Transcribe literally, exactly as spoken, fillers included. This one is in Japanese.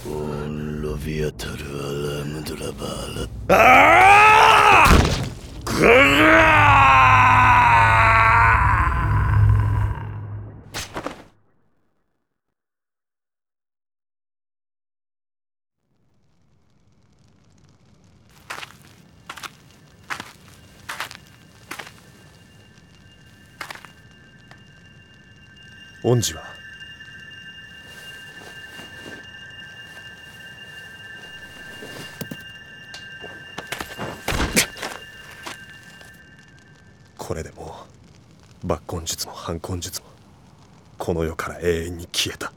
On l'oviator ala mudrabala. Ah! Kurra! 恩師はこれでもう抜根術も反根術もこの世から永遠に消えた。